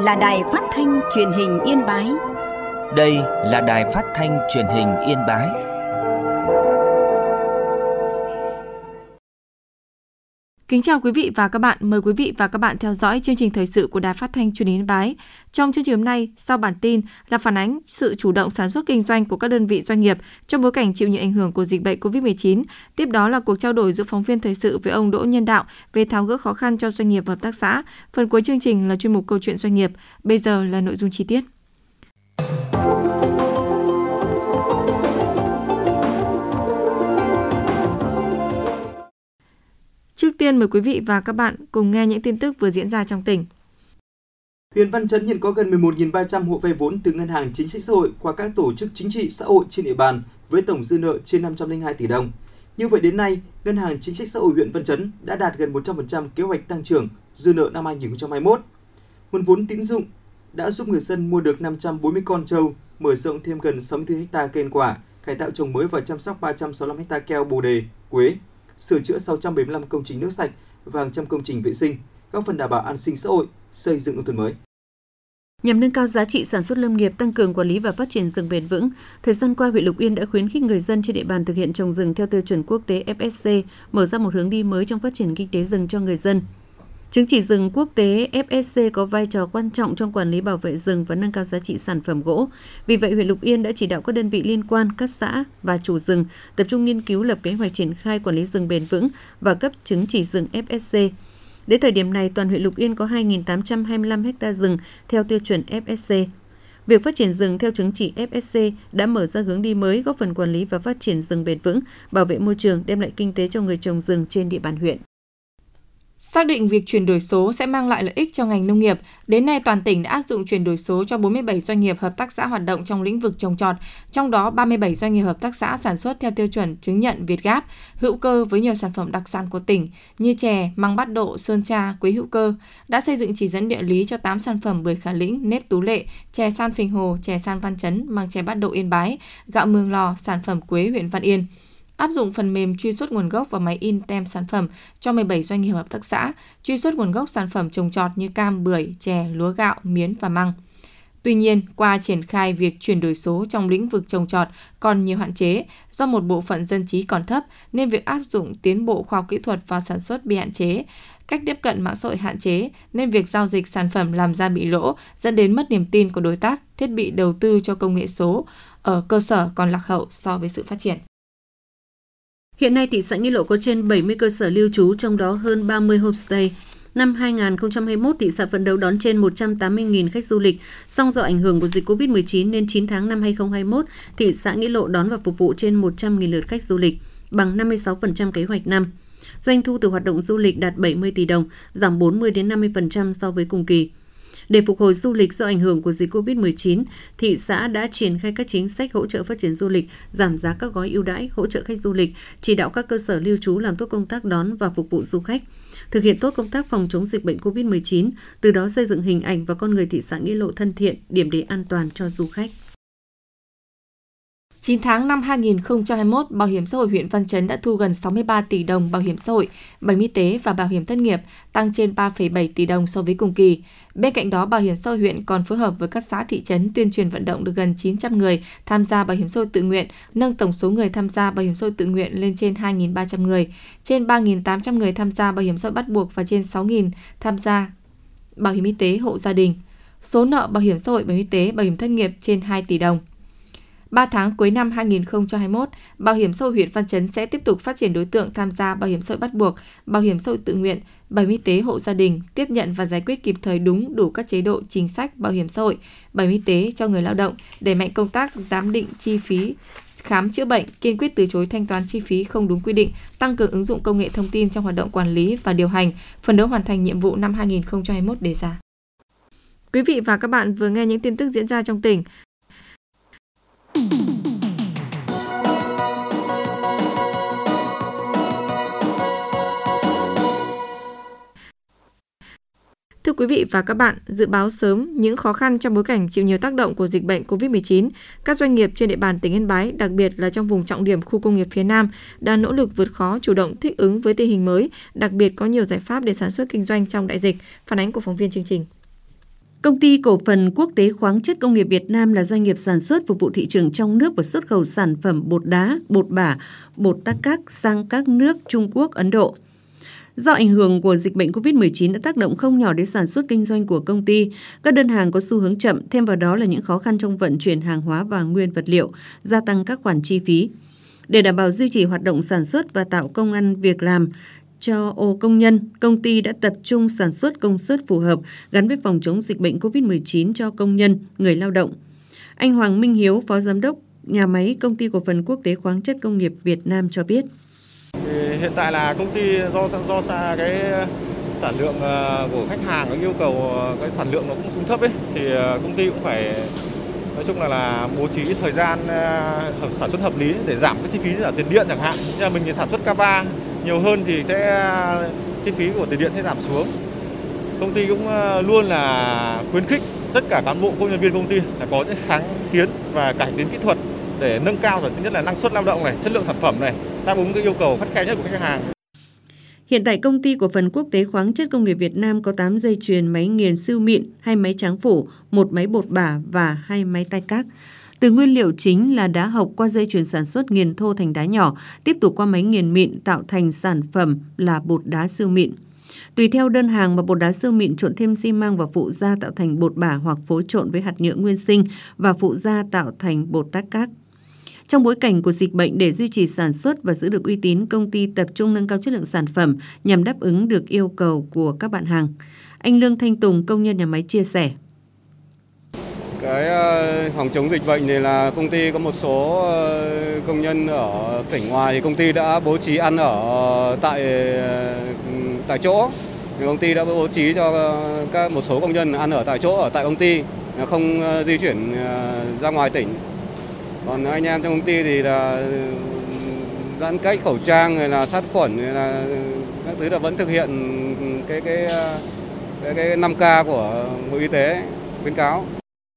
là Đài Phát thanh Truyền hình Yên Bái. Đây là Đài Phát thanh Truyền hình Yên Bái. Kính chào quý vị và các bạn, mời quý vị và các bạn theo dõi chương trình thời sự của Đài Phát thanh Truyền hình Yên Bái. Trong chương trình hôm nay, sau bản tin là phản ánh sự chủ động sản xuất kinh doanh của các đơn vị doanh nghiệp trong bối cảnh chịu nhiều ảnh hưởng của dịch bệnh COVID-19. Tiếp đó là cuộc trao đổi giữa phóng viên thời sự với ông Đỗ Nhân Đạo về tháo gỡ khó khăn cho doanh nghiệp và hợp tác xã. Phần cuối chương trình là chuyên mục câu chuyện doanh nghiệp. Bây giờ là nội dung chi tiết. Trước tiên mời quý vị và các bạn cùng nghe những tin tức vừa diễn ra trong tỉnh. Huyện Văn Chấn hiện có gần 11.300 hộ vay vốn từ Ngân hàng Chính sách Xã hội qua các tổ chức chính trị xã hội trên địa bàn với tổng dư nợ trên 502 tỷ đồng. Như vậy đến nay, Ngân hàng Chính sách Xã hội huyện Văn Chấn đã đạt gần 100% kế hoạch tăng trưởng dư nợ năm 2021. Nguồn vốn tín dụng đã giúp người dân mua được 540 con trâu, mở rộng thêm gần 64 ha cây ăn quả, cải tạo trồng mới và chăm sóc 365 ha keo, bồ đề, quế, sửa chữa 675 công trình nước sạch và hàng trăm công trình vệ sinh, góp phần đảm bảo an sinh xã hội, xây dựng nông thôn mới. Nhằm nâng cao giá trị sản xuất lâm nghiệp, tăng cường quản lý và phát triển rừng bền vững, thời gian qua huyện Lục Yên đã khuyến khích người dân trên địa bàn thực hiện trồng rừng theo tiêu chuẩn quốc tế FSC, mở ra một hướng đi mới trong phát triển kinh tế rừng cho người dân. Chứng chỉ rừng quốc tế FSC có vai trò quan trọng trong quản lý bảo vệ rừng và nâng cao giá trị sản phẩm gỗ. Vì vậy, huyện Lục Yên đã chỉ đạo các đơn vị liên quan, các xã và chủ rừng tập trung nghiên cứu lập kế hoạch triển khai quản lý rừng bền vững và cấp chứng chỉ rừng FSC. Đến thời điểm này, toàn huyện Lục Yên có 2.825 ha rừng theo tiêu chuẩn FSC. Việc phát triển rừng theo chứng chỉ FSC đã mở ra hướng đi mới, góp phần quản lý và phát triển rừng bền vững, bảo vệ môi trường, đem lại kinh tế cho người trồng rừng trên địa bàn huyện. Xác định việc chuyển đổi số sẽ mang lại lợi ích cho ngành nông nghiệp, đến nay toàn tỉnh đã áp dụng chuyển đổi số cho 47 doanh nghiệp hợp tác xã hoạt động trong lĩnh vực trồng trọt, trong đó 37 doanh nghiệp hợp tác xã sản xuất theo tiêu chuẩn chứng nhận Việt Gáp, hữu cơ với nhiều sản phẩm đặc sản của tỉnh như chè, măng bát độ, sơn tra, quế hữu cơ, đã xây dựng chỉ dẫn địa lý cho 8 sản phẩm bưởi Khả Lĩnh, nếp Tú Lệ, chè san Phình Hồ, chè san Văn Chấn, măng chè bát độ Yên Bái, gạo Mường Lò, sản phẩm quế huyện Văn Yên. Áp dụng phần mềm truy xuất nguồn gốc và máy in tem sản phẩm cho 17 doanh nghiệp hợp tác xã, truy xuất nguồn gốc sản phẩm trồng trọt như cam, bưởi, chè, lúa gạo, miến và măng. Tuy nhiên, qua triển khai việc chuyển đổi số trong lĩnh vực trồng trọt còn nhiều hạn chế, do một bộ phận dân trí còn thấp nên việc áp dụng tiến bộ khoa học kỹ thuật vào sản xuất bị hạn chế. Cách tiếp cận mạng xã hội hạn chế nên việc giao dịch sản phẩm làm ra bị lỗ, dẫn đến mất niềm tin của đối tác, thiết bị đầu tư cho công nghệ số ở cơ sở còn lạc hậu so với sự phát triển. Hiện nay, thị xã Nghĩa Lộ có trên 70 cơ sở lưu trú, trong đó hơn 30 homestay. Năm 2021, thị xã phấn đấu đón trên 180.000 khách du lịch. Song do ảnh hưởng của dịch COVID-19 nên 9 tháng năm 2021, thị xã Nghĩa Lộ đón và phục vụ trên 100.000 lượt khách du lịch, bằng 56% kế hoạch năm. Doanh thu từ hoạt động du lịch đạt 70 tỷ đồng, giảm 40-50% so với cùng kỳ. Để phục hồi du lịch do ảnh hưởng của dịch COVID-19, thị xã đã triển khai các chính sách hỗ trợ phát triển du lịch, giảm giá các gói ưu đãi, hỗ trợ khách du lịch, chỉ đạo các cơ sở lưu trú làm tốt công tác đón và phục vụ du khách, thực hiện tốt công tác phòng chống dịch bệnh COVID-19, từ đó xây dựng hình ảnh và con người thị xã Nghĩa Lộ thân thiện, điểm đến an toàn cho du khách. 9 tháng năm 2021, Bảo hiểm xã hội huyện Văn Chấn đã thu gần 63 tỷ đồng bảo hiểm xã hội, bảo hiểm y tế và bảo hiểm thất nghiệp, tăng trên 3,7 tỷ đồng so với cùng kỳ. Bên cạnh đó, Bảo hiểm xã hội huyện còn phối hợp với các xã thị trấn tuyên truyền vận động được gần 900 người tham gia bảo hiểm xã hội tự nguyện, nâng tổng số người tham gia bảo hiểm xã hội tự nguyện lên trên 2.300 người, trên 3.800 người tham gia bảo hiểm xã hội bắt buộc và trên 6.000 tham gia bảo hiểm y tế hộ gia đình. Số nợ bảo hiểm xã hội, bảo hiểm y tế, bảo hiểm thất nghiệp trên 2 tỷ đồng. 3 tháng cuối năm 2021, Bảo hiểm xã hội huyện Văn Chấn sẽ tiếp tục phát triển đối tượng tham gia bảo hiểm xã hội bắt buộc, bảo hiểm xã hội tự nguyện, bảo hiểm y tế hộ gia đình, tiếp nhận và giải quyết kịp thời đúng đủ các chế độ chính sách bảo hiểm xã hội, bảo hiểm y tế cho người lao động, đẩy mạnh công tác giám định chi phí khám chữa bệnh, kiên quyết từ chối thanh toán chi phí không đúng quy định, tăng cường ứng dụng công nghệ thông tin trong hoạt động quản lý và điều hành, phấn đấu hoàn thành nhiệm vụ năm 2021 đề ra. Quý vị và các bạn vừa nghe những tin tức diễn ra trong tỉnh. Thưa quý vị và các bạn, dự báo sớm những khó khăn trong bối cảnh chịu nhiều tác động của dịch bệnh COVID-19, các doanh nghiệp trên địa bàn tỉnh Yên Bái, đặc biệt là trong vùng trọng điểm khu công nghiệp phía Nam, đang nỗ lực vượt khó, chủ động thích ứng với tình hình mới, đặc biệt có nhiều giải pháp để sản xuất kinh doanh trong đại dịch. Phản ánh của phóng viên chương trình. Công ty cổ phần Quốc tế Khoáng chất Công nghiệp Việt Nam là doanh nghiệp sản xuất phục vụ thị trường trong nước và xuất khẩu sản phẩm bột đá, bột bả, bột tắc các sang các nước Trung Quốc, Ấn Độ. Do ảnh hưởng của dịch bệnh COVID-19 đã tác động không nhỏ đến sản xuất kinh doanh của công ty, các đơn hàng có xu hướng chậm, thêm vào đó là những khó khăn trong vận chuyển hàng hóa và nguyên vật liệu, gia tăng các khoản chi phí. Để đảm bảo duy trì hoạt động sản xuất và tạo công ăn việc làm cho công nhân, công ty đã tập trung sản xuất công suất phù hợp gắn với phòng chống dịch bệnh COVID-19 cho công nhân, người lao động. Anh Hoàng Minh Hiếu, Phó Giám đốc nhà máy Công ty Cổ phần Quốc tế Khoáng chất Công nghiệp Việt Nam cho biết. Hiện tại là công ty do cái sản lượng của khách hàng yêu cầu cái sản lượng nó cũng xuống thấp ấy, thì công ty cũng phải nói chung là bố trí thời gian sản xuất hợp lý để giảm cái chi phí là tiền điện chẳng hạn. Như mình sản xuất K3 nhiều hơn thì chi phí của tiền điện sẽ giảm xuống. Công ty cũng luôn là khuyến khích tất cả cán bộ công nhân viên công ty là có những sáng kiến và cải tiến kỹ thuật để nâng cao thứ nhất là năng suất lao động này, chất lượng sản phẩm này, đáp ứng cái yêu cầu khắt khe nhất của khách hàng. Hiện tại Công ty Cổ phần Quốc tế Khoáng chất Công nghiệp Việt Nam có 8 dây chuyền máy nghiền siêu mịn, 2 máy tráng phủ, 1 máy bột bả và 2 máy tay cát. Từ nguyên liệu chính là đá hộc qua dây chuyền sản xuất nghiền thô thành đá nhỏ, tiếp tục qua máy nghiền mịn tạo thành sản phẩm là bột đá siêu mịn. Tùy theo đơn hàng mà bột đá siêu mịn trộn thêm xi măng và phụ gia tạo thành bột bả hoặc phối trộn với hạt nhựa nguyên sinh và phụ gia tạo thành bột tát cát. Trong bối cảnh của dịch bệnh, để duy trì sản xuất và giữ được uy tín, công ty tập trung nâng cao chất lượng sản phẩm nhằm đáp ứng được yêu cầu của các bạn hàng. Anh Lương Thanh Tùng, công nhân nhà máy chia sẻ. Cái phòng chống dịch bệnh này là công ty có một số công nhân ở tỉnh ngoài thì công ty đã bố trí ăn ở tại chỗ. Thì công ty đã bố trí cho một số công nhân ăn ở tại chỗ ở tại công ty, không di chuyển ra ngoài tỉnh. Còn anh em trong công ty thì là giãn cách, khẩu trang, rồi là sát khuẩn, rồi là các thứ là vẫn thực hiện cái 5K của Bộ Y tế khuyến cáo.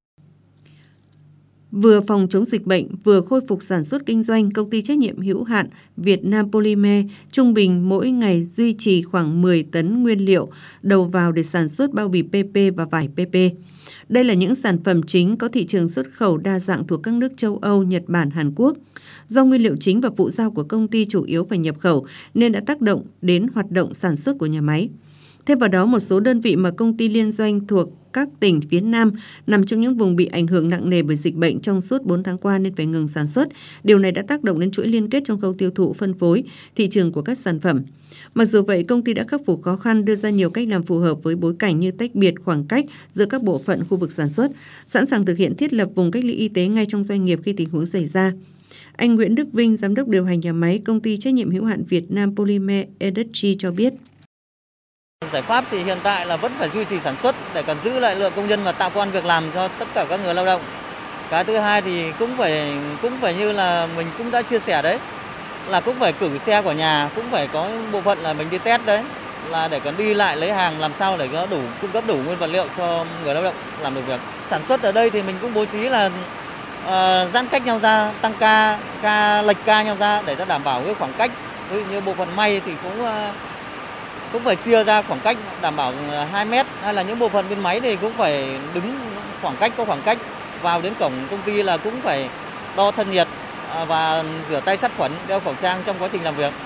Vừa phòng chống dịch bệnh, vừa khôi phục sản xuất kinh doanh, công ty trách nhiệm hữu hạn Việt Nam Polymer trung bình mỗi ngày duy trì khoảng 10 tấn nguyên liệu đầu vào để sản xuất bao bì PP và vải PP. Đây là những sản phẩm chính có thị trường xuất khẩu đa dạng thuộc các nước châu Âu, Nhật Bản, Hàn Quốc. Do nguyên liệu chính và phụ gia của công ty chủ yếu phải nhập khẩu nên đã tác động đến hoạt động sản xuất của nhà máy. Thêm vào đó, một số đơn vị mà công ty liên doanh thuộc các tỉnh phía Nam nằm trong những vùng bị ảnh hưởng nặng nề bởi dịch bệnh trong suốt 4 tháng qua nên phải ngừng sản xuất. Điều này đã tác động đến chuỗi liên kết trong khâu tiêu thụ, phân phối, thị trường của các sản phẩm. Mặc dù vậy, công ty đã khắc phục khó khăn, đưa ra nhiều cách làm phù hợp với bối cảnh như tách biệt khoảng cách giữa các bộ phận khu vực sản xuất, sẵn sàng thực hiện thiết lập vùng cách ly y tế ngay trong doanh nghiệp khi tình huống xảy ra. Anh Nguyễn Đức Vinh, giám đốc điều hành nhà máy công ty trách nhiệm hữu hạn Việt Nam Polymer Industry cho biết. Giải pháp thì hiện tại là vẫn phải duy trì sản xuất để còn giữ lại lượng công nhân và tạo công ăn việc làm cho tất cả các người lao động. Cái thứ hai thì cũng phải như là mình cũng đã chia sẻ đấy, là cũng phải cử xe của nhà, cũng phải có bộ phận là mình đi test đấy, là để còn đi lại lấy hàng làm sao để có đủ cung cấp đủ nguyên vật liệu cho người lao động làm được việc. Sản xuất ở đây thì mình cũng bố trí là giãn cách nhau ra, tăng lệch ca nhau ra để cho đảm bảo cái khoảng cách. Ví dụ như bộ phận may thì cũng phải chia ra khoảng cách đảm bảo 2 mét, hay là những bộ phận bên máy thì cũng phải đứng có khoảng cách vào đến cổng công ty là cũng phải đo thân nhiệt và rửa tay sát khuẩn, đeo khẩu trang trong quá trình làm việc.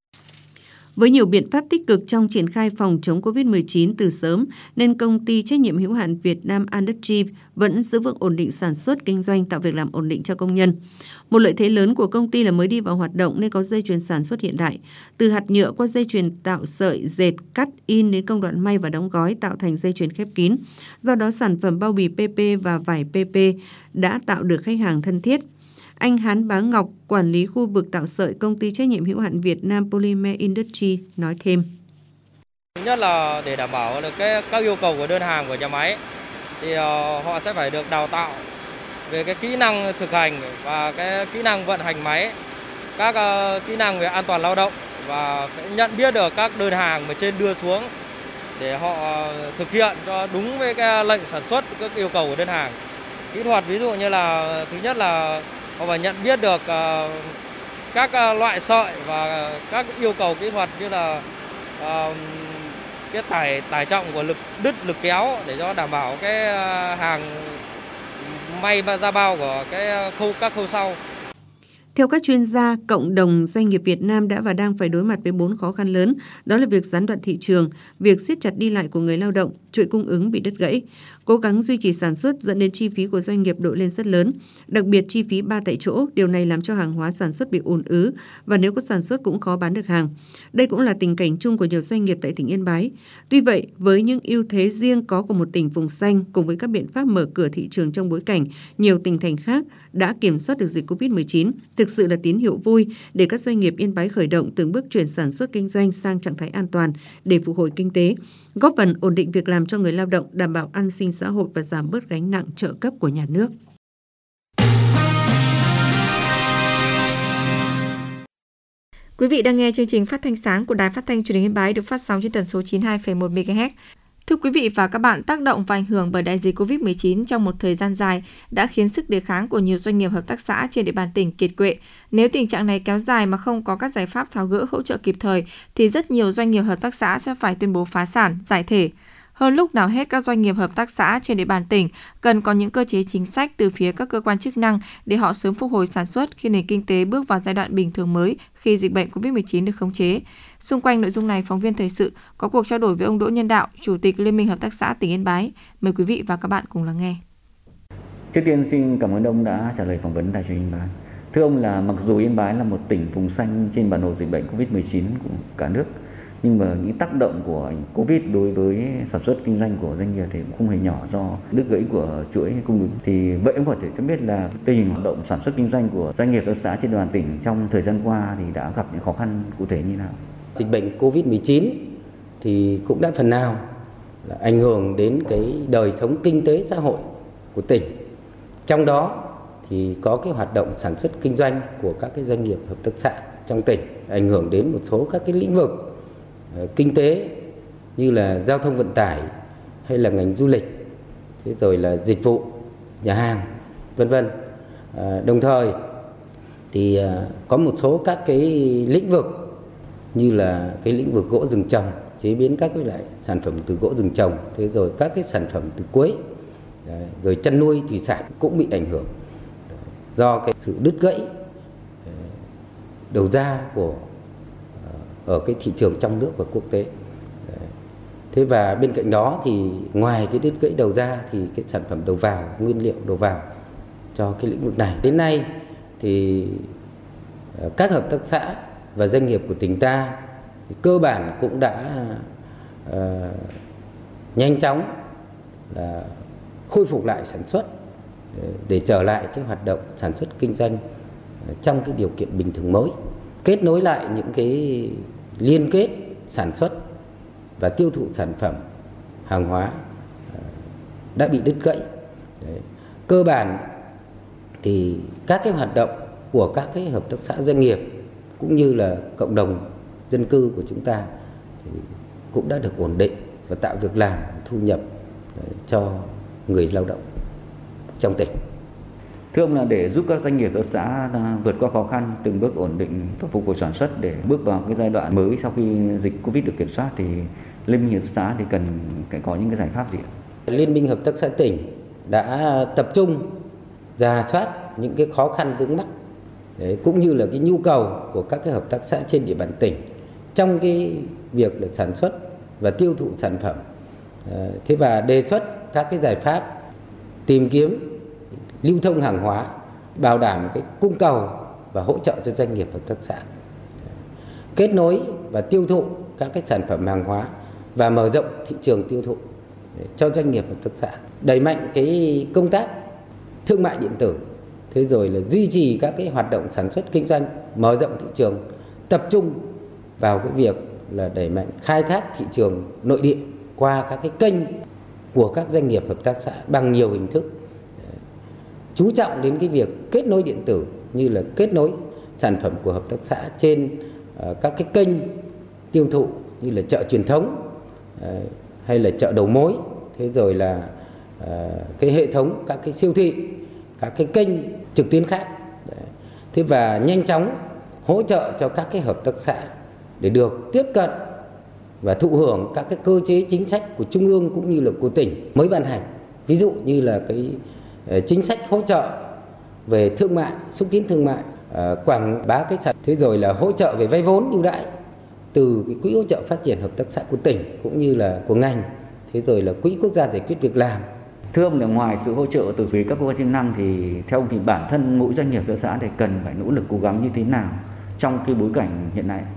Với nhiều biện pháp tích cực trong triển khai phòng chống COVID-19 từ sớm, nên công ty trách nhiệm hữu hạn Việt Nam Industry vẫn giữ vững ổn định sản xuất kinh doanh, tạo việc làm ổn định cho công nhân. Một lợi thế lớn của công ty là mới đi vào hoạt động nên có dây chuyền sản xuất hiện đại. Từ hạt nhựa qua dây chuyền tạo sợi, dệt, cắt, in đến công đoạn may và đóng gói tạo thành dây chuyền khép kín. Do đó, sản phẩm bao bì PP và vải PP đã tạo được khách hàng thân thiết. Anh Hán Bá Ngọc, quản lý khu vực tạo sợi công ty trách nhiệm hữu hạn Việt Nam Polymer Industry nói thêm. Thứ nhất là để đảm bảo được các yêu cầu của đơn hàng của nhà máy thì họ sẽ phải được đào tạo về cái kỹ năng thực hành và cái kỹ năng vận hành máy, các kỹ năng về an toàn lao động và nhận biết được các đơn hàng mà trên đưa xuống để họ thực hiện cho đúng với cái lệnh sản xuất, các yêu cầu của đơn hàng. Kỹ thuật ví dụ như là thứ nhất là họ phải nhận biết được các loại sợi và các yêu cầu kỹ thuật như là cái tải trọng của lực đứt, lực kéo để cho đảm bảo cái hàng may ra bao của các khâu sau. Theo các chuyên gia, cộng đồng doanh nghiệp Việt Nam đã và đang phải đối mặt với 4 khó khăn lớn, đó là việc gián đoạn thị trường, việc siết chặt đi lại của người lao động, chuỗi cung ứng bị đứt gãy, cố gắng duy trì sản xuất dẫn đến chi phí của doanh nghiệp đội lên rất lớn, đặc biệt chi phí 3 tại chỗ, điều này làm cho hàng hóa sản xuất bị ùn ứ và nếu có sản xuất cũng khó bán được hàng. Đây cũng là tình cảnh chung của nhiều doanh nghiệp tại tỉnh Yên Bái. Tuy vậy, với những ưu thế riêng có của một tỉnh vùng xanh cùng với các biện pháp mở cửa thị trường trong bối cảnh nhiều tỉnh thành khác đã kiểm soát được dịch Covid-19, thực sự là tín hiệu vui để các doanh nghiệp Yên Bái khởi động từng bước chuyển sản xuất kinh doanh sang trạng thái an toàn để phục hồi kinh tế, góp phần ổn định việc làm cho người lao động, đảm bảo an sinh xã hội và giảm bớt gánh nặng trợ cấp của nhà nước. Quý vị đang nghe chương trình phát thanh sáng của Đài Phát thanh Truyền hình Yên Bái được phát sóng trên tần số 92,1 MHz. Thưa quý vị và các bạn, tác động và ảnh hưởng bởi đại dịch Covid-19 trong một thời gian dài đã khiến sức đề kháng của nhiều doanh nghiệp hợp tác xã trên địa bàn tỉnh kiệt quệ. Nếu tình trạng này kéo dài mà không có các giải pháp tháo gỡ hỗ trợ kịp thời, thì rất nhiều doanh nghiệp hợp tác xã sẽ phải tuyên bố phá sản, giải thể. Hơn lúc nào hết, các doanh nghiệp hợp tác xã trên địa bàn tỉnh cần có những cơ chế chính sách từ phía các cơ quan chức năng để họ sớm phục hồi sản xuất khi nền kinh tế bước vào giai đoạn bình thường mới khi dịch bệnh Covid-19 được khống chế. Xung quanh nội dung này, phóng viên Thời sự có cuộc trao đổi với ông Đỗ Nhân Đạo, Chủ tịch Liên minh Hợp tác xã tỉnh Yên Bái. Mời quý vị và các bạn cùng lắng nghe. Trước tiên xin cảm ơn ông đã trả lời phỏng vấn Đài Truyền hình Yên Bái. Thưa ông, là mặc dù Yên Bái là một tỉnh vùng xanh trên bản đồ dịch bệnh Covid-19 của cả nước, nhưng mà những tác động của Covid đối với sản xuất kinh doanh của doanh nghiệp thì cũng không hề nhỏ do đứt gãy của chuỗi cung ứng. Thì vậy ông có thể cho biết là tình hình hoạt động sản xuất kinh doanh của doanh nghiệp hợp tác xã trên địa bàn tỉnh trong thời gian qua thì đã gặp những khó khăn cụ thể như nào? Dịch bệnh Covid-19 thì cũng đã phần nào là ảnh hưởng đến cái đời sống kinh tế xã hội của tỉnh. Trong đó thì có cái hoạt động sản xuất kinh doanh của các cái doanh nghiệp hợp tác xã trong tỉnh, ảnh hưởng đến một số các cái lĩnh vực kinh tế như là giao thông vận tải hay là ngành du lịch, thế rồi là dịch vụ, nhà hàng, vân vân. Đồng thời thì có một số các cái lĩnh vực như là cái lĩnh vực gỗ rừng trồng, chế biến các cái loại sản phẩm từ gỗ rừng trồng, thế rồi các cái sản phẩm từ quế, rồi chăn nuôi thủy sản cũng bị ảnh hưởng do cái sự đứt gãy đầu ra của ở cái thị trường trong nước và quốc tế. Thế và bên cạnh đó thì ngoài cái đứt gãy đầu ra thì cái sản phẩm đầu vào, nguyên liệu đầu vào cho cái lĩnh vực này. Đến nay thì các hợp tác xã và doanh nghiệp của tỉnh ta cơ bản cũng đã nhanh chóng là khôi phục lại sản xuất để trở lại cái hoạt động sản xuất kinh doanh trong cái điều kiện bình thường mới, kết nối lại những cái liên kết sản xuất và tiêu thụ sản phẩm hàng hóa đã bị đứt gãy. Cơ bản thì các cái hoạt động của các cái hợp tác xã doanh nghiệp cũng như là cộng đồng dân cư của chúng ta thì cũng đã được ổn định và tạo việc làm, thu nhập cho người lao động trong tỉnh. Thưa ông, là để giúp các doanh nghiệp hợp tác xã vượt qua khó khăn, từng bước ổn định và phục hồi sản xuất để bước vào cái giai đoạn mới sau khi dịch Covid được kiểm soát, thì Liên minh hợp tác xã thì cần phải có những cái giải pháp gì? Liên minh hợp tác xã tỉnh đã tập trung rà soát những cái khó khăn vướng mắc cũng như là cái nhu cầu của các cái hợp tác xã trên địa bàn tỉnh trong cái việc là sản xuất và tiêu thụ sản phẩm. Thế và đề xuất các cái giải pháp tìm kiếm lưu thông hàng hóa, bảo đảm cái cung cầu và hỗ trợ cho doanh nghiệp hợp tác xã, kết nối và tiêu thụ các cái sản phẩm hàng hóa và mở rộng thị trường tiêu thụ cho doanh nghiệp hợp tác xã, đẩy mạnh cái công tác thương mại điện tử, thế rồi là duy trì các cái hoạt động sản xuất kinh doanh, mở rộng thị trường, tập trung vào cái việc là đẩy mạnh khai thác thị trường nội địa qua các cái kênh của các doanh nghiệp hợp tác xã bằng nhiều hình thức, chú trọng đến cái việc kết nối điện tử như là kết nối sản phẩm của hợp tác xã trên các cái kênh tiêu thụ như là chợ truyền thống hay là chợ đầu mối, thế rồi là cái hệ thống các cái siêu thị, các cái kênh trực tuyến khác. Thế và nhanh chóng hỗ trợ cho các cái hợp tác xã để được tiếp cận và thụ hưởng các cái cơ chế chính sách của trung ương cũng như là của tỉnh mới ban hành. Ví dụ như là cái chính sách hỗ trợ về thương mại, xúc tiến thương mại, quảng bá cái sản, thế rồi là hỗ trợ về vay vốn ưu đãi từ cái quỹ hỗ trợ phát triển hợp tác xã của tỉnh cũng như là của ngành, thế rồi là quỹ quốc gia giải quyết việc làm. Thưa ông, là ngoài sự hỗ trợ từ phía các cơ quan chức năng thì theo ông thì bản thân mỗi doanh nghiệp hợp tác xã thì cần phải nỗ lực cố gắng như thế nào trong cái bối cảnh hiện nay?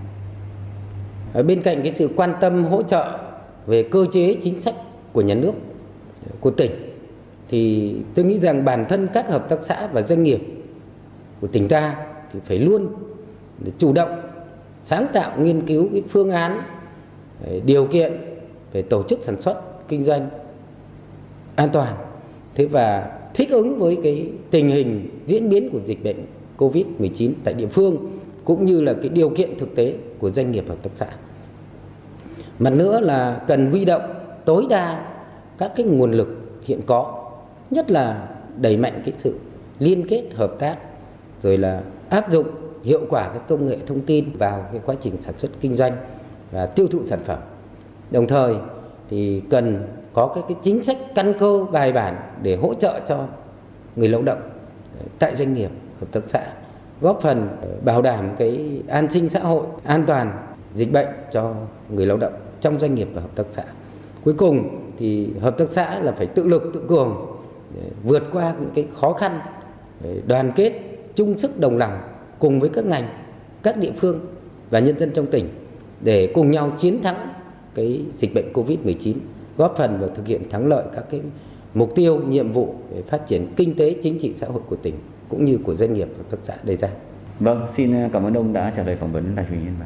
Bên cạnh cái sự quan tâm hỗ trợ về cơ chế chính sách của nhà nước, của tỉnh, thì tôi nghĩ rằng bản thân các hợp tác xã và doanh nghiệp của tỉnh ta thì phải luôn chủ động sáng tạo nghiên cứu cái phương án, điều kiện về tổ chức sản xuất kinh doanh an toàn, thế và thích ứng với cái tình hình diễn biến của dịch bệnh COVID-19 tại địa phương cũng như là cái điều kiện thực tế của doanh nghiệp hợp tác xã. Mặt nữa là cần huy động tối đa các cái nguồn lực hiện có, nhất là đẩy mạnh cái sự liên kết hợp tác, rồi là áp dụng hiệu quả cái công nghệ thông tin vào cái quá trình sản xuất kinh doanh và tiêu thụ sản phẩm. Đồng thời thì cần có cái chính sách căn cơ bài bản để hỗ trợ cho người lao động tại doanh nghiệp hợp tác xã, góp phần bảo đảm cái an sinh xã hội, an toàn dịch bệnh cho người lao động trong doanh nghiệp và hợp tác xã. Cuối cùng thì hợp tác xã là phải tự lực tự cường để vượt qua những cái khó khăn, đoàn kết, chung sức đồng lòng cùng với các ngành, các địa phương và nhân dân trong tỉnh để cùng nhau chiến thắng cái dịch bệnh COVID-19, góp phần vào thực hiện thắng lợi các cái mục tiêu, nhiệm vụ để phát triển kinh tế, chính trị, xã hội của tỉnh cũng như của doanh nghiệp hợp tác xã đề ra. Vâng, xin cảm ơn ông đã trả lời phỏng vấn Đài Truyền hình Yên Bái.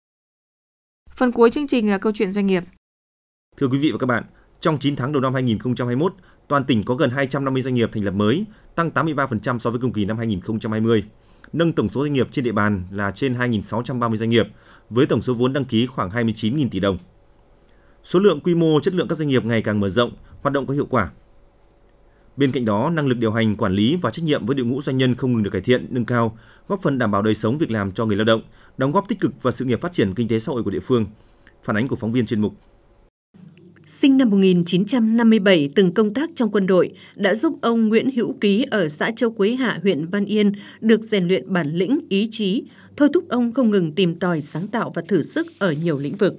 Phần cuối chương trình là câu chuyện doanh nghiệp. Thưa quý vị và các bạn, trong 9 tháng đầu năm 2021, toàn tỉnh có gần 250 doanh nghiệp thành lập mới, tăng 83% so với cùng kỳ năm 2020. Nâng tổng số doanh nghiệp trên địa bàn là trên 2.630 doanh nghiệp, với tổng số vốn đăng ký khoảng 29.000 tỷ đồng. Số lượng, quy mô, chất lượng các doanh nghiệp ngày càng mở rộng, hoạt động có hiệu quả. Bên cạnh đó, năng lực điều hành, quản lý và trách nhiệm với đội ngũ doanh nhân không ngừng được cải thiện, nâng cao, góp phần đảm bảo đời sống việc làm cho người lao động, đóng góp tích cực vào sự nghiệp phát triển kinh tế xã hội của địa phương. Phản ánh của phóng viên chuyên mục. Sinh năm 1957, từng công tác trong quân đội, đã giúp ông Nguyễn Hữu Ký ở xã Châu Quế Hạ, huyện Văn Yên được rèn luyện bản lĩnh, ý chí, thôi thúc ông không ngừng tìm tòi, sáng tạo và thử sức ở nhiều lĩnh vực.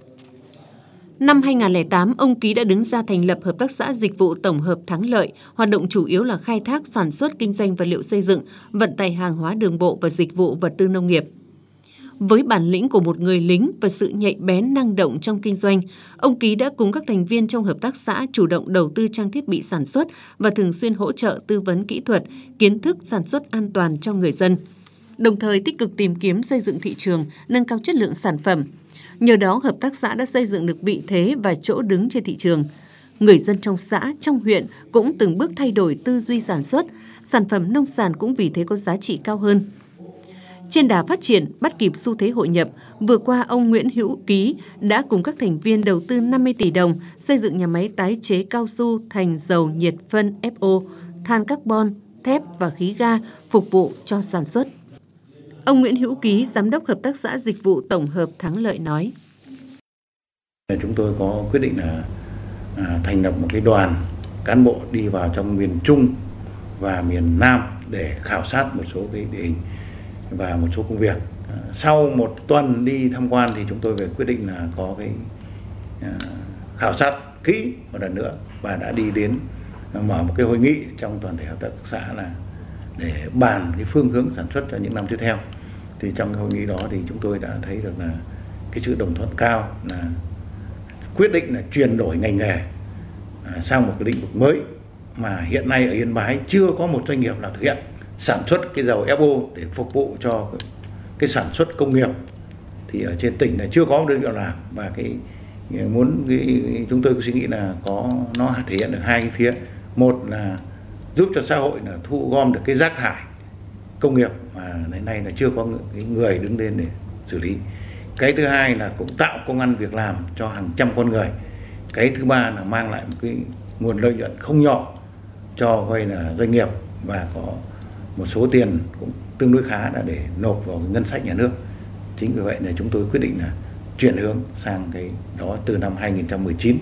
Năm 2008, ông Ký đã đứng ra thành lập Hợp tác xã Dịch vụ Tổng hợp Thắng Lợi, hoạt động chủ yếu là khai thác, sản xuất, kinh doanh vật liệu xây dựng, vận tải hàng hóa đường bộ và dịch vụ vật tư nông nghiệp. Với bản lĩnh của một người lính và sự nhạy bén năng động trong kinh doanh, ông Ký đã cùng các thành viên trong hợp tác xã chủ động đầu tư trang thiết bị sản xuất và thường xuyên hỗ trợ tư vấn kỹ thuật, kiến thức sản xuất an toàn cho người dân. Đồng thời tích cực tìm kiếm xây dựng thị trường, nâng cao chất lượng sản phẩm. Nhờ đó, hợp tác xã đã xây dựng được vị thế và chỗ đứng trên thị trường. Người dân trong xã, trong huyện cũng từng bước thay đổi tư duy sản xuất, sản phẩm nông sản cũng vì thế có giá trị cao hơn. Trên đà phát triển, bắt kịp xu thế hội nhập, vừa qua ông Nguyễn Hữu Ký đã cùng các thành viên đầu tư 50 tỷ đồng xây dựng nhà máy tái chế cao su thành dầu nhiệt phân FO, than carbon, thép và khí ga phục vụ cho sản xuất. Ông Nguyễn Hữu Ký, Giám đốc Hợp tác xã Dịch vụ Tổng hợp Thắng Lợi nói. Chúng tôi có quyết định là thành lập một cái đoàn cán bộ đi vào trong miền Trung và miền Nam để khảo sát một số cái địa hình và một số công việc. Sau một tuần đi tham quan thì chúng tôi về quyết định là có cái khảo sát kỹ một lần nữa và đã đi đến mở một cái hội nghị trong toàn thể hợp tác xã là để bàn cái phương hướng sản xuất cho những năm tiếp theo. Thì trong cái hội nghị đó thì chúng tôi đã thấy được là cái sự đồng thuận cao là quyết định là chuyển đổi ngành nghề sang một cái lĩnh vực mới mà hiện nay ở Yên Bái chưa có một doanh nghiệp nào thực hiện, sản xuất cái dầu FO để phục vụ cho cái sản xuất công nghiệp. Thì ở trên tỉnh là chưa có một đơn vị nào làm, và chúng tôi suy nghĩ là nó thể hiện được hai cái phía. Một là giúp cho xã hội là thu gom được cái rác thải công nghiệp mà đến nay là chưa có người đứng lên để xử lý. Cái thứ hai là cũng tạo công ăn việc làm cho hàng trăm con người. Cái thứ ba là mang lại một cái nguồn lợi nhuận không nhỏ cho doanh nghiệp, và có một số tiền cũng tương đối khá là để nộp vào ngân sách nhà nước. Chính vì vậy là chúng tôi quyết định là chuyển hướng sang cái đó từ năm 2019.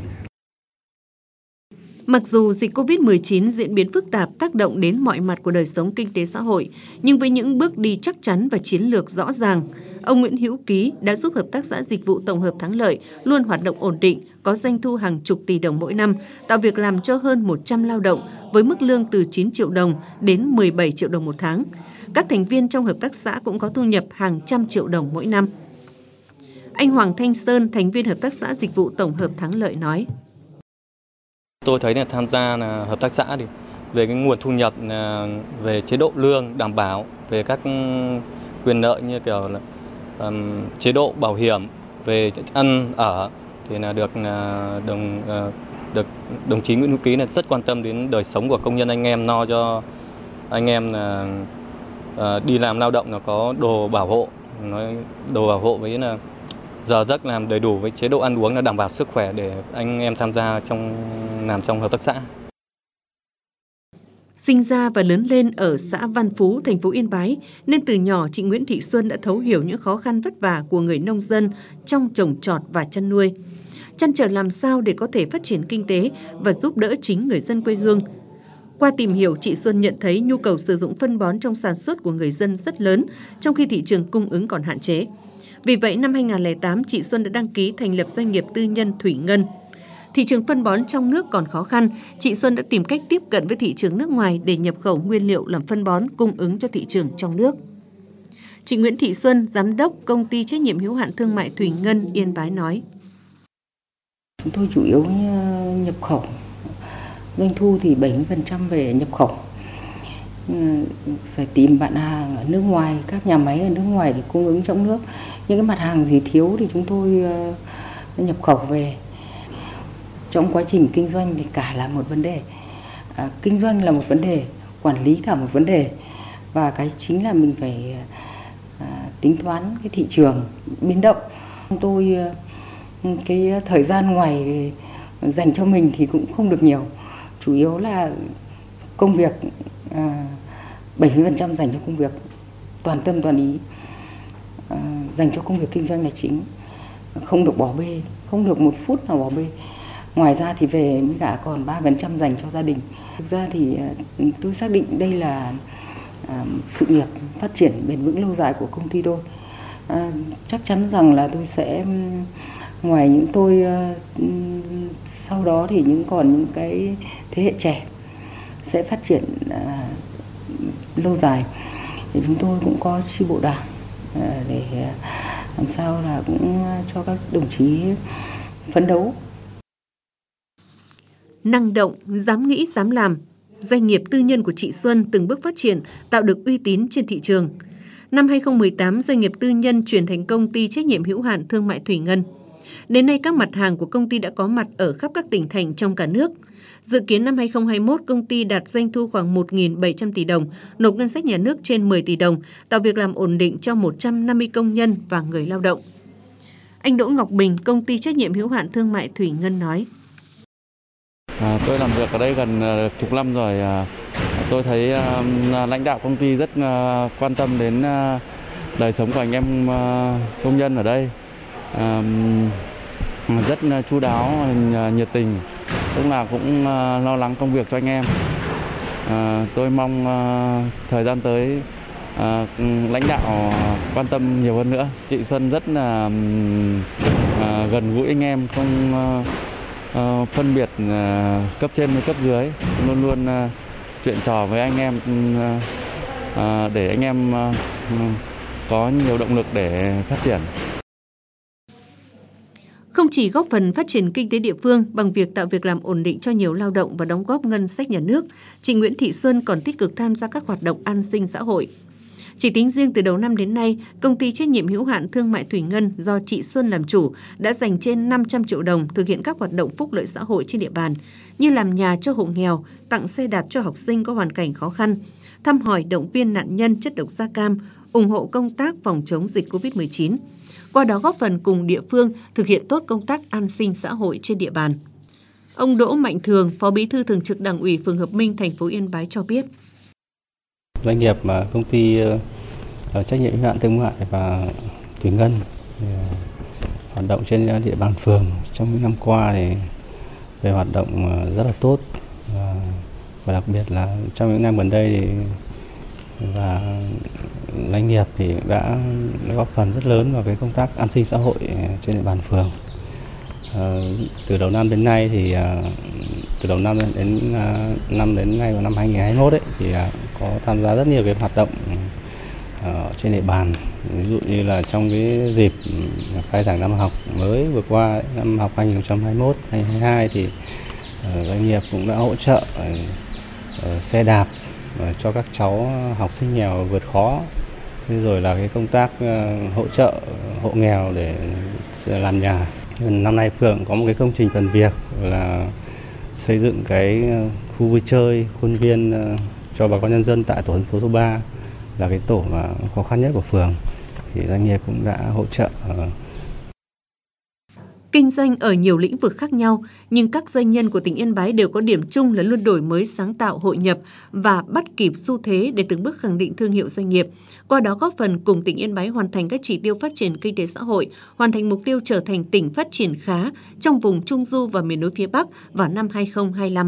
Mặc dù dịch COVID-19 diễn biến phức tạp tác động đến mọi mặt của đời sống kinh tế xã hội, nhưng với những bước đi chắc chắn và chiến lược rõ ràng, ông Nguyễn Hữu Ký đã giúp Hợp tác xã Dịch vụ Tổng hợp Thắng Lợi luôn hoạt động ổn định, có doanh thu hàng chục tỷ đồng mỗi năm, tạo việc làm cho hơn 100 lao động với mức lương từ 9 triệu đồng đến 17 triệu đồng một tháng. Các thành viên trong hợp tác xã cũng có thu nhập hàng trăm triệu đồng mỗi năm. Anh Hoàng Thanh Sơn, thành viên Hợp tác xã Dịch vụ Tổng hợp Thắng Lợi nói: Tôi thấy là tham gia là hợp tác xã thì về cái nguồn thu nhập, về chế độ lương đảm bảo, về các quyền lợi như kiểu là chế độ bảo hiểm, về ăn ở thì là được đồng chí Nguyễn Hữu Ký là rất quan tâm đến đời sống của công nhân anh em, lo cho anh em là đi làm lao động là có đồ bảo hộ, đồ bảo hộ với là giờ giấc làm đầy đủ với chế độ ăn uống là đảm bảo sức khỏe để anh em tham gia làm trong hợp tác xã. Sinh ra và lớn lên ở xã Văn Phú, thành phố Yên Bái, nên từ nhỏ chị Nguyễn Thị Xuân đã thấu hiểu những khó khăn vất vả của người nông dân trong trồng trọt và chăn nuôi. Trăn trở làm sao để có thể phát triển kinh tế và giúp đỡ chính người dân quê hương. Qua tìm hiểu, chị Xuân nhận thấy nhu cầu sử dụng phân bón trong sản xuất của người dân rất lớn, trong khi thị trường cung ứng còn hạn chế. Vì vậy, năm 2008, chị Xuân đã đăng ký thành lập doanh nghiệp tư nhân Thủy Ngân. Thị trường phân bón trong nước còn khó khăn, chị Xuân đã tìm cách tiếp cận với thị trường nước ngoài để nhập khẩu nguyên liệu làm phân bón cung ứng cho thị trường trong nước. Chị Nguyễn Thị Xuân, giám đốc công ty trách nhiệm hữu hạn thương mại Thủy Ngân Yên Bái nói: Chúng tôi chủ yếu nhập khẩu, doanh thu thì 70% về nhập khẩu. Phải tìm bạn hàng ở nước ngoài, các nhà máy ở nước ngoài để cung ứng trong nước. Những cái mặt hàng gì thiếu thì chúng tôi nhập khẩu về. Trong quá trình kinh doanh thì cả là một vấn đề. Kinh doanh là một vấn đề, quản lý cả một vấn đề. Và cái chính là mình phải tính toán cái thị trường biến động. Tôi cái thời gian ngoài dành cho mình thì cũng không được nhiều. Chủ yếu là công việc, 70% dành cho công việc, toàn tâm toàn ý, dành cho công việc kinh doanh là chính, không được bỏ bê, không được một phút nào bỏ bê. Ngoài ra thì về mới cả còn 3% dành cho gia đình. Thực ra thì tôi xác định đây là sự nghiệp phát triển bền vững lâu dài của công ty tôi. Chắc chắn rằng là tôi sẽ, ngoài những tôi sau đó thì còn những cái thế hệ trẻ sẽ phát triển lâu dài. Thì chúng tôi cũng có chi bộ đảng để làm sao là cũng cho các đồng chí phấn đấu. Năng động, dám nghĩ, dám làm, doanh nghiệp tư nhân của chị Xuân từng bước phát triển, tạo được uy tín trên thị trường. Năm 2018, doanh nghiệp tư nhân chuyển thành công ty trách nhiệm hữu hạn thương mại Thủy Ngân. Đến nay, các mặt hàng của công ty đã có mặt ở khắp các tỉnh thành trong cả nước. Dự kiến năm 2021, công ty đạt doanh thu khoảng 1.700 tỷ đồng, nộp ngân sách nhà nước trên 10 tỷ đồng, tạo việc làm ổn định cho 150 công nhân và người lao động. Anh Đỗ Ngọc Bình, công ty trách nhiệm hữu hạn thương mại Thủy Ngân nói: Tôi làm việc ở đây gần chục năm rồi. Tôi thấy lãnh đạo công ty rất quan tâm đến đời sống của anh em công nhân ở đây. Rất chu đáo, nhiệt tình, lúc nào cũng lo lắng công việc cho anh em. Tôi mong thời gian tới lãnh đạo quan tâm nhiều hơn nữa. Chị Xuân rất là gần gũi anh em, không phân biệt cấp trên với cấp dưới, luôn luôn chuyện trò với anh em để anh em có nhiều động lực để phát triển. Không chỉ góp phần phát triển kinh tế địa phương bằng việc tạo việc làm ổn định cho nhiều lao động và đóng góp ngân sách nhà nước, chị Nguyễn Thị Xuân còn tích cực tham gia các hoạt động an sinh xã hội. Chỉ tính riêng từ đầu năm đến nay, công ty trách nhiệm hữu hạn thương mại Thủy Ngân do chị Xuân làm chủ đã dành trên 500 triệu đồng thực hiện các hoạt động phúc lợi xã hội trên địa bàn, như làm nhà cho hộ nghèo, tặng xe đạp cho học sinh có hoàn cảnh khó khăn, thăm hỏi động viên nạn nhân chất độc da cam, ủng hộ công tác phòng chống dịch COVID-19. Qua đó góp phần cùng địa phương thực hiện tốt công tác an sinh xã hội trên địa bàn. Ông Đỗ Mạnh Thường, Phó Bí thư Thường trực Đảng ủy phường Hợp Minh, thành phố Yên Bái cho biết: Doanh nghiệp mà công ty trách nhiệm hữu hạn thương mại và Thủy Ngân hoạt động trên địa bàn phường trong những năm qua thì về hoạt động rất là tốt, và đặc biệt là trong những năm gần đây thì và doanh nghiệp thì đã góp phần rất lớn vào cái công tác an sinh xã hội trên địa bàn phường. Từ đầu năm đến nay thì từ đầu năm đến nay vào năm 2021 thì có tham gia rất nhiều cái hoạt động trên địa bàn. Ví dụ như là trong cái dịp khai giảng năm học mới vừa qua, năm học 2021-2022 thì doanh nghiệp cũng đã hỗ trợ xe đạp cho các cháu học sinh nghèo vượt khó, rồi là cái công tác hỗ trợ hộ nghèo để làm nhà. Năm nay phường có một cái công trình phần việc là xây dựng cái khu vui chơi, khuôn viên cho bà con nhân dân tại tổ dân phố số 3, là cái tổ mà khó khăn nhất của phường, thì doanh nghiệp cũng đã hỗ trợ. Kinh doanh ở nhiều lĩnh vực khác nhau, nhưng các doanh nhân của tỉnh Yên Bái đều có điểm chung là luôn đổi mới, sáng tạo, hội nhập và bắt kịp xu thế để từng bước khẳng định thương hiệu doanh nghiệp. Qua đó góp phần cùng tỉnh Yên Bái hoàn thành các chỉ tiêu phát triển kinh tế xã hội, hoàn thành mục tiêu trở thành tỉnh phát triển khá trong vùng Trung Du và miền núi phía Bắc vào năm 2025.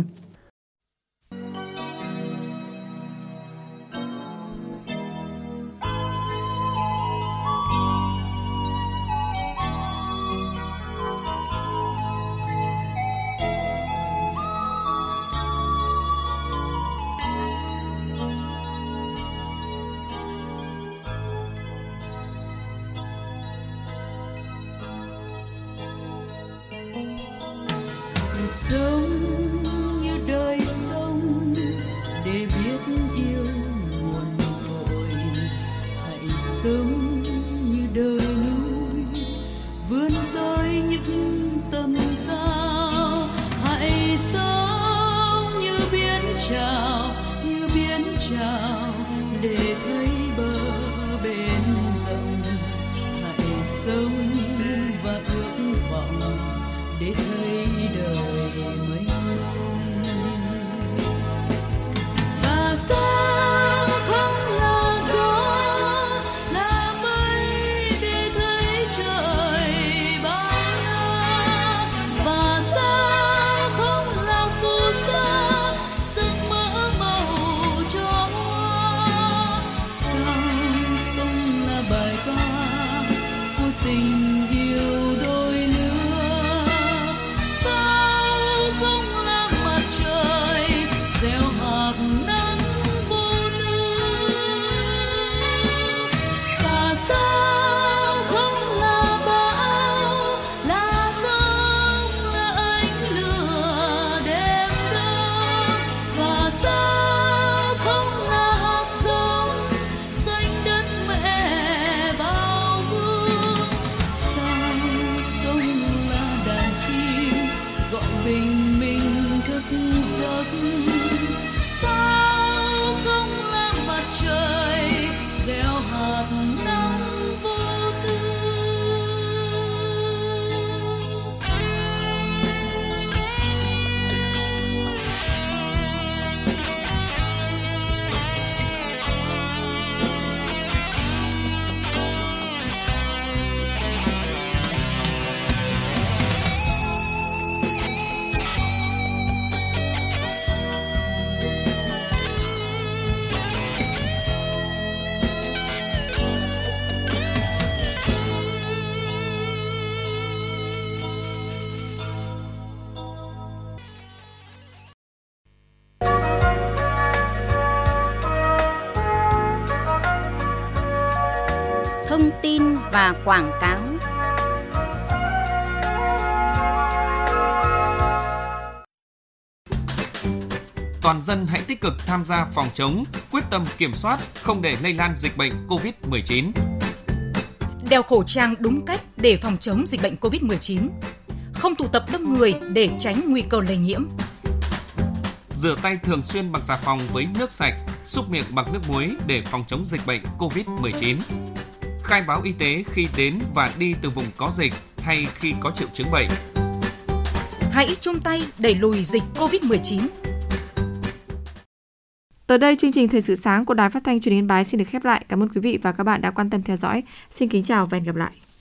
Sống như đời sống để biết yêu nguồn cội, hãy sống như đời núi vươn tới những tầm cao, hãy sống như biển trào để thấy bờ bên rộng, hãy sống và ước vọng để thấy đời mênh mông. Và sao không là gió, là mây để thấy trời bao la. Và sao không là phù sa, giấc mơ màu cho hoa. Sao không là bài ca của tình yêu đôi lứa. Gieo hạt nắng vô tư. Và sao không là bão, là giông, là ánh lửa đêm đông. Và sao không là hạt giống xanh đất mẹ bao dung. Sao không là đàn chim gọi bình minh thức giấc. Sao không là mặt trời gieo hạt nắng vô tư. Thông tin và quảng cáo. Toàn dân hãy tích cực tham gia phòng chống, quyết tâm kiểm soát, không để lây lan dịch bệnh COVID-19. Đeo khẩu trang đúng cách để phòng chống dịch bệnh COVID-19. Không tụ tập đông người để tránh nguy cơ lây nhiễm. Rửa tay thường xuyên bằng xà phòng với nước sạch, súc miệng bằng nước muối để phòng chống dịch bệnh COVID-19. Khai báo y tế khi đến và đi từ vùng có dịch hay khi có triệu chứng bệnh. Hãy chung tay đẩy lùi dịch COVID-19. Tới đây, chương trình Thời sự sáng của Đài Phát thanh Truyền hình Yên Bái xin được khép lại. Cảm ơn quý vị và các bạn đã quan tâm theo dõi. Xin kính chào và hẹn gặp lại.